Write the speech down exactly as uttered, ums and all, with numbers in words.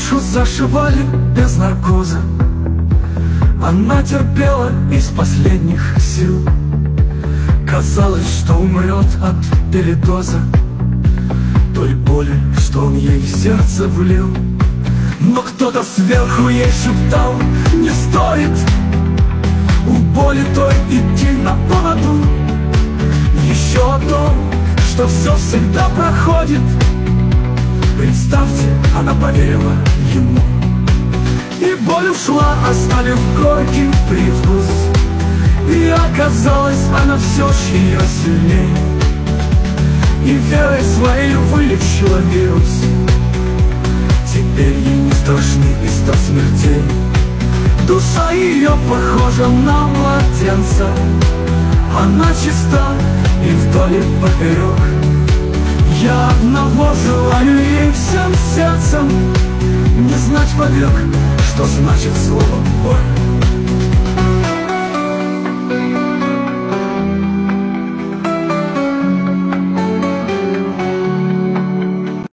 душу зашивали без наркоза. Она терпела из последних сил. Казалось, что умрет от передоза той боли, что он ей в сердце влил. Но кто-то сверху ей шептал: не стоит у боли той идти на поводу. Еще о том, что все всегда проходит. Представьте, она поверила ему, и боль ушла, оставив горький привкус. И оказалось, она все ж ее сильней, и верой своей вылечила вирус. Теперь ей не страшны и сто смертей. Душа ее похожа на младенца. Она чиста и вдоль и поперек. Я одного желаю ей всем сердцем: не знать вовек, что значит слово боль.